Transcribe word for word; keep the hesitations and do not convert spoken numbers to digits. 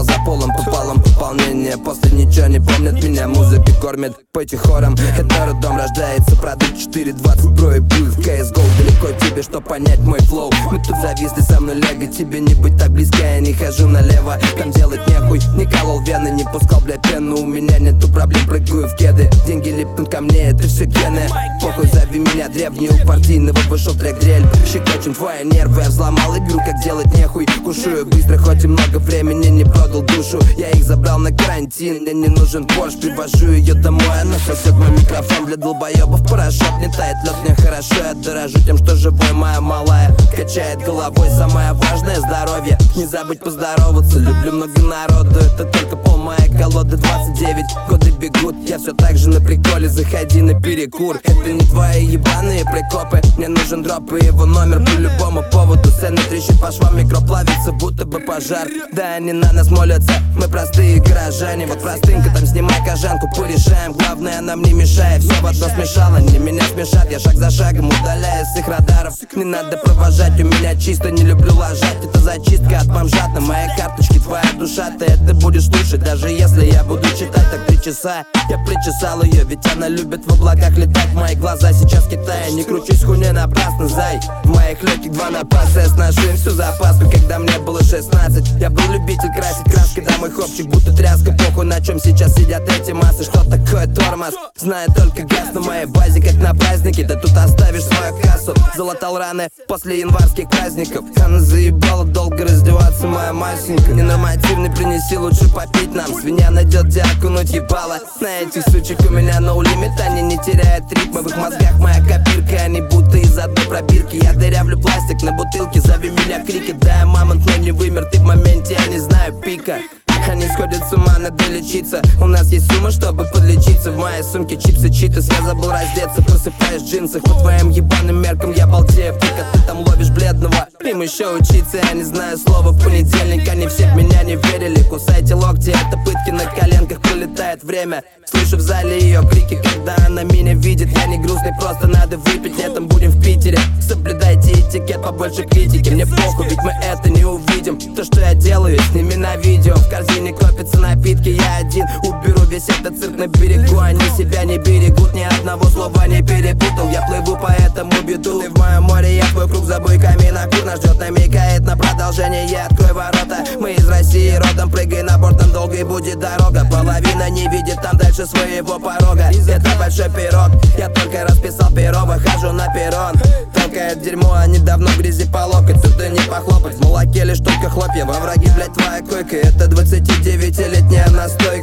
зал за полом, пополам пополнение. После ничего не помнят меня, музыка кормит, пойте хором. Это роддом, рождается продукт четыре двадцать бро и бил в кей эс гоу. Далеко тебе, что понять мой флоу. Мы тут зависли, со мной лего, тебе не быть так близко, я не хожу налево. Там делать нехуй, не колол вены, не пускал, бля, пену. У меня нету проблем, прыгаю в кеды. Деньги липнут ко мне, это все гены. Похуй, зови меня древний, у партийного вышел трек дрель. Щекочем твои нервы, я взломал игру, как делать нехуй. Кушаю быстро, хоть и много времени не продал душу. Я их забрал на карантин, мне не нужен Порш, привожу ее домой. Она сосет мой микрофон для долбоебов, парашют не тает, лед мне хорошо. Я дорожу тем, что живой, моя малая качает головой, самое важное здоровье. Не забудь поздороваться, люблю много народу, это только пол моей колоды. Двадцать девять, годы бегут, я все так же на приколе, заходи на перекур. Это не твои ебаные прикопы, мне нужен дроп и его номер по любому поводу. Сцена трещит по швам, микро плавится, будто бы пожар. Да, они на нас молятся, мы простые горожане. Вот простынка, там снимай кожанку, порешаем. Главное, нам не мешает, все в одно смешало. Не меня смешат, я шаг за шагом удаляю с их радаров. Не надо провожать, у меня чисто, не люблю ложать. Это зачистка от бомжат, на моей карточке твоя душа. Ты это будешь слушать, даже если я буду читать так три часа. Я причесал ее, ведь она любит в облаках летать. Мои глаза сейчас в Китае, не кручусь хуйне напрасно, зай. В моих легких два напаса, я сношу им всю запаску. Когда мне было шестнадцать, я был любитель красить краской. Да, мой хопчик будто тряска, похуй на чем сейчас сидят эти массы. Что такое тормоз? Знаю только газ на моей базе, как на празднике. Да тут оставишь свою кассу. Залатал раны после январских праздников. Она заебала долго раздеваться, моя масенька. Ненормативный, принеси лучше попить нам. Свинья найдет где окунуть ебало. На этих сучек у меня ноу лимит, они не теряют ритма. В их мозгах моя копирка, они будто из одной пробирки. Я дырявлю пластик на бутылке, зови меня крики. Да, я мамонт, но не вымер, ты в моменте, я не знаю пика. Они сходят с ума, надо лечиться. У нас есть сумма, чтобы подлечиться. В моей сумке чипсы, читас, я забыл раздеться. Просыпаюсь в джинсах, по твоим ебаным меркам я балдею. Пика, ты там ловишь бледного, им еще учиться. Я не знаю слова, в понедельник они все в меня не верили. Кусайте локти, это пытки, на коленках пролетает время. Слышу в зале ее крики, когда она меня видит. Я не грустный, просто надо выпить, летом будем в Питере. Соблюдайте этикет, побольше критики. Мне похуй, ведь мы это не увидим. То, что я делаю, сними на видео. В корзине копятся напитки, я один уберу весь этот цирк на берегу. Они себя не берегут, ни одного слова не перепутал. Я плыву по этому беду, ты в моем море, я твой круг, забой камень на кур. Нас ждет, намекает на продолжение, я открой ворота. Мы из России родом, прыгай на борт, там долгой будет дорога. Половина не видит там дальше своего порога. Это большой пирог, я только расписал перо, выхожу на перрон. Толкает дерьмо, они давно в грязи по локоть. Тут и не похлопать, в молоке лишь только хлопья. Во враге, блять, твоя койка, это двадцатидевятилетняя настойка.